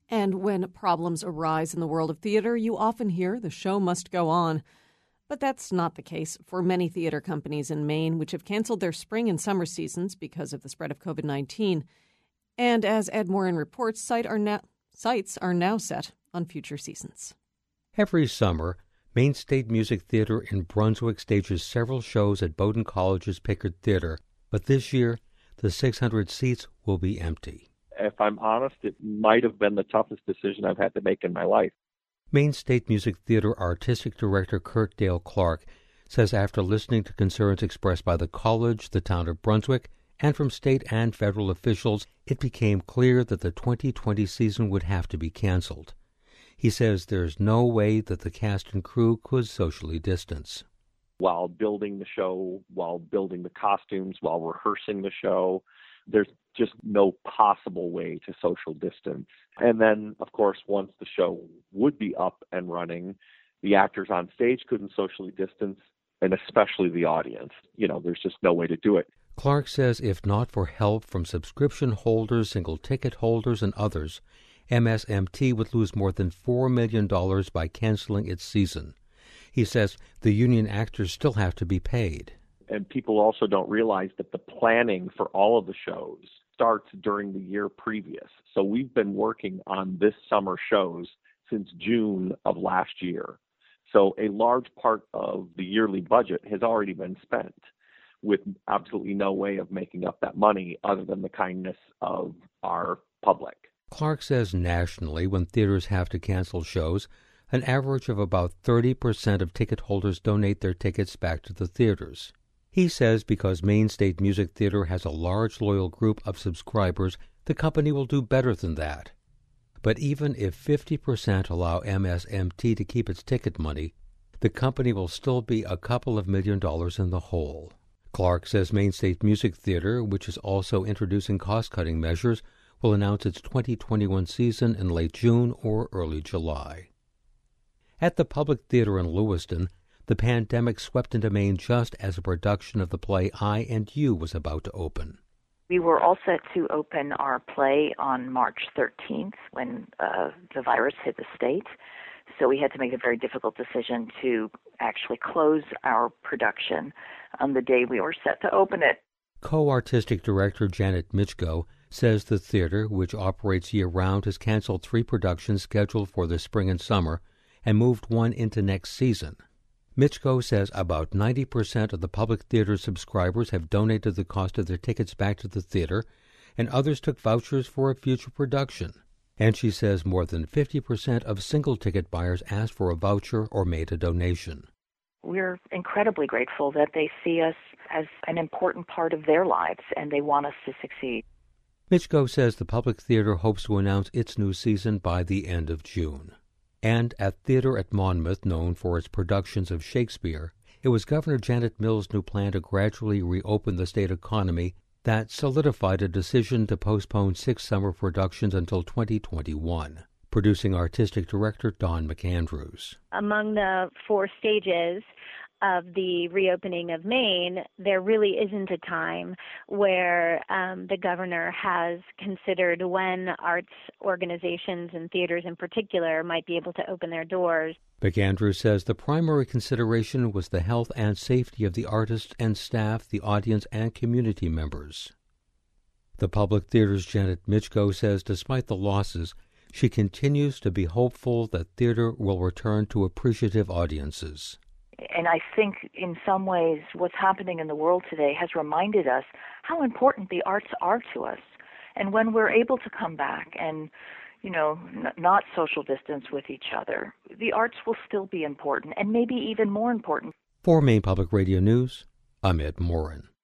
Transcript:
And when problems arise in the world of theater, you often hear the show must go on. But that's not the case for many theater companies in Maine, which have canceled their spring and summer seasons because of the spread of COVID-19. And as Ed Morin reports, sites are now set on future seasons. Every summer, Maine State Music Theater in Brunswick stages several shows at Bowdoin College's Pickard Theater, but this year, the 600 seats will be empty. If I'm honest, it might have been the toughest decision I've had to make in my life. Maine State Music Theater Artistic Director Kurt Dale Clark says after listening to concerns expressed by the college, the town of Brunswick, and from state and federal officials, it became clear that the 2020 season would have to be canceled. He says there's no way that the cast and crew could socially distance. While building the show, while building the costumes, while rehearsing the show, there's just no possible way to social distance. And then, of course, once the show would be up and running, the actors on stage couldn't socially distance, and especially the audience. There's just no way to do it. Clark says if not for help from subscription holders, single ticket holders, and others, MSMT would lose more than $4 million by canceling its season. He says the union actors still have to be paid. And people also don't realize that the planning for all of the shows starts during the year previous. So we've been working on this summer shows since June of last year. So a large part of the yearly budget has already been spent, with absolutely no way of making up that money other than the kindness of our public. Clark says nationally, when theaters have to cancel shows, an average of about 30% of ticket holders donate their tickets back to the theaters. He says because Maine State Music Theater has a large loyal group of subscribers, the company will do better than that. But even if 50% allow MSMT to keep its ticket money, the company will still be a couple of $1 million in the hole. Clark says Maine State Music Theater, which is also introducing cost-cutting measures, will announce its 2021 season in late June or early July. At the Public Theater in Lewiston, the pandemic swept into Maine just as a production of the play I and You was about to open. We were all set to open our play on March 13th when the virus hit the state. So we had to make a very difficult decision to actually close our production on the day we were set to open it. Co-artistic director Janet Michko says the theater, which operates year-round, has canceled 3 productions scheduled for the spring and summer and moved one into next season. Michko says about 90% of the public theater subscribers have donated the cost of their tickets back to the theater, and others took vouchers for a future production. And she says more than 50% of single-ticket buyers asked for a voucher or made a donation. We're incredibly grateful that they see us as an important part of their lives, and they want us to succeed. Michko says the public theater hopes to announce its new season by the end of June. And at Theater at Monmouth, known for its productions of Shakespeare, it was Governor Janet Mills' new plan to gradually reopen the state economy that solidified a decision to postpone 6 summer productions until 2021. Producing artistic director Don McAndrews. Among the 4 stages of the reopening of Maine, there really isn't a time where the governor has considered when arts organizations and theaters in particular might be able to open their doors. McAndrews says the primary consideration was the health and safety of the artists and staff, the audience, and community members. The Public Theater's Janet Michko says despite the losses, she continues to be hopeful that theater will return to appreciative audiences. And I think in some ways what's happening in the world today has reminded us how important the arts are to us. And when we're able to come back and, not social distance with each other, the arts will still be important and maybe even more important. For Maine Public Radio News, I'm Ed Morin.